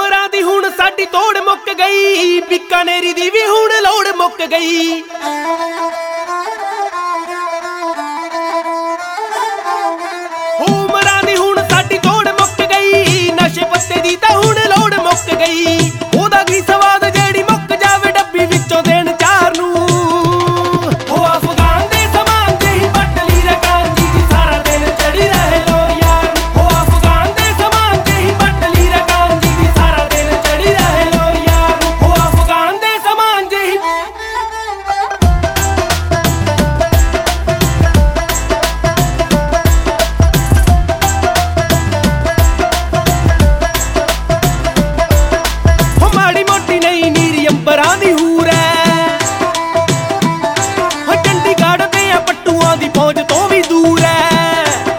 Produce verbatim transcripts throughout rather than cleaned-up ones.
ਉਮਰਾਂ ਦੀ ਹੁਣ ਸਾਡੀ ਤੋੜ ਮੁੱਕ ਗਈ, ਬੀਕਾਨੇਰੀ ਦੀ ਵੀ ਹੁਣ ਲੋੜ ਮੁੱਕ ਗਈ। ਉਮਰਾਂ ਦੀ ਹੁਣ ਸਾਡੀ ਤੋੜ ਮੁੱਕ ਗਈ, ਨਸ਼ੇ ਪੱਤੇ ਦੀ ਤਾਂ ਹੁਣ ਲੋੜ ਮੁੱਕ ਗਈ। ਉਹਦਾ ਕੀ ਸਵਾਦ ਜਿਹੜੀ ਮੁੱਕ ਜਾਵੇ ਡੱਬੀ ਵਿੱਚੋਂ ਦੇਣ ਚਾਰ ਨੂੰ। ਉਹ ਅਫਗਾਨ ਦੇ ਸਮਾਨ ਜਿਹੀ ਬੱਟਲੀ ਰਕਾਨ ਜੀ ਦੀ ਸਾਰਾ ਦਿਨ ਚੜੀ ਰਹੇ ਲੋਰ ਯਾਰ। ਉਹ ਅਫਗਾਨ ਦੇ ਸਮਾਨ ਜਿਹੀ ਬੱਟਲੀ ਰਕਾਨ ਜੀ ਦੀ ਸਾਰਾ ਦਿਨ ਚੜੀ ਰਹੇ ਲੋਰ ਯਾਰ। ਉਹ ਅਫਗਾਨ ਦੇ ਸਮਾਨ ਜਿਹੀ ਮਾੜੀ ਮੋਟੀ ਨਹੀਂ ਨੀਰੀ ਅੰਬਰਾਂ ਦੀ ਹੂਰ ਐ। ਹੋ ਚੰਡੀਗੜ੍ਹ ਦੇ ਆ ਪੱਟੂਆਂ ਦੀ ਪਹੁੰਚ ਤੋਂ ਵੀ ਦੂਰ ਐ।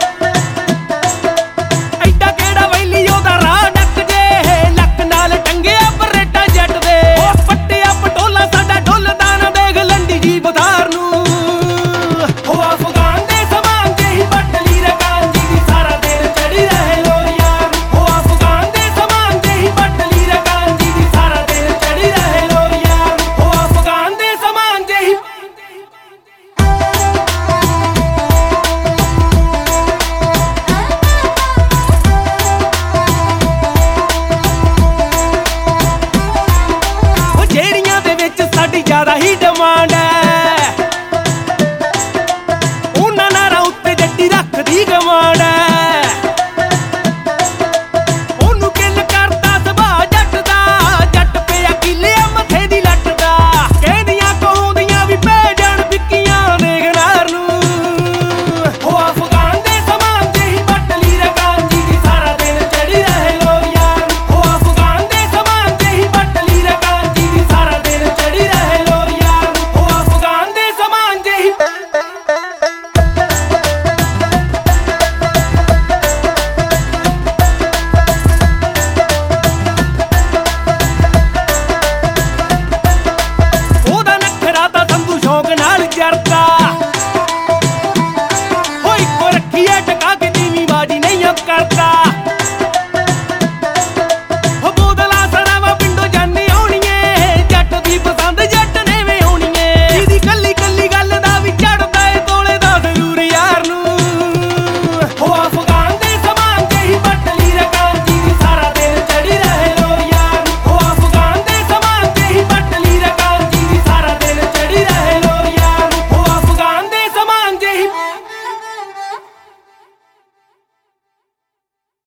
ਐਡਾ ਕਿਹੜਾ ਵੈਲੀ ਉਹਦਾ ਰਾਹ ਡੱਕ ਜੇ, ਲੱਕ ਨਾਲ ਟੰਗਿਆ ਬਰੇਟਾ ਜੱਟ ਦੇ। ਉਹ ਪੱਟਿਆ ਪਟੋਲਾ ਸਾਡਾ ਢੁੱਲਦਾ ਨਾ ਦੇਖ ਲੰਡੀ ਜੀ ਬੁਧਾਰ ਨੂੰ। ਉਹ ਅਫਗਾਨ ਦੇ ਸਮਾਨ ਜਿਹੀ ਬੱਟਲੀ ਰਕਾਨ ਜੀ ਦੀ ਸਾਰਾ ਦਿਨ ਚੜੀ ਰਹੇ ਲੋਰ ਯਾਰ। ਉਹ ਅਫਗਾਨ ਦੇ ਸਮਾਨ ਜਿਹੀ ਬੱਟਲੀ ਰਕਾਨ ਜੀ ਦੀ ਸਾਰਾ ਦਿਨ ਚੜੀ ਰਹੇ ਲੋਰ ਯਾਰ। ਉਹ ਅਫਗਾਨ ਦੇ ਸਮਾਨ ਜਿਹੀ ਉਹ ਜਿਹੜੀਆਂ ਦੇ ਵਿੱਚ ਸਾਡੀ ਜ਼ਿਆਦਾ ਹੀ ਡਿਮਾਂਡ ਐ, ਉਹਨਾਂ ਨਾਰਾਂ ਉੱਤੇ ਜੱਟੀ ਰੱਖਦੀ ਗਵਾਂਡ।